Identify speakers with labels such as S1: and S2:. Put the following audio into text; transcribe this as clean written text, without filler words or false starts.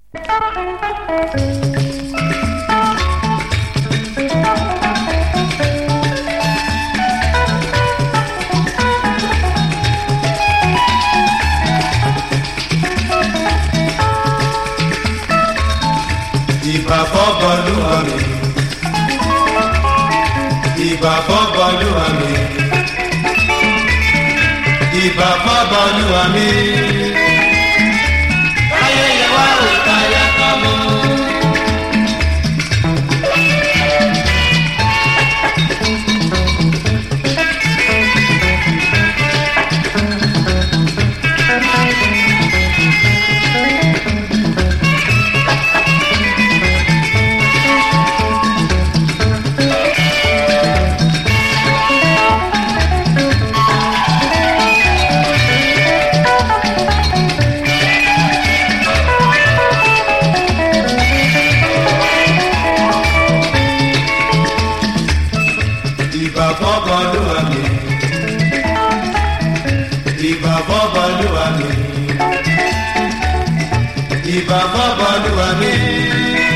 S1: Ìbà fọ́bọ̀lúwa mi, ìbà fọ́bọ̀lúwa mi, ìbà fọ́bọ̀lúwa mi. Ayẹyẹ wa ò tayà kọ́mú. Ìbà fọ́bọ̀lúwa mi, ìbà fọ́bọ̀lúwa mi, ìbà fọ́bọ̀lúwa mi.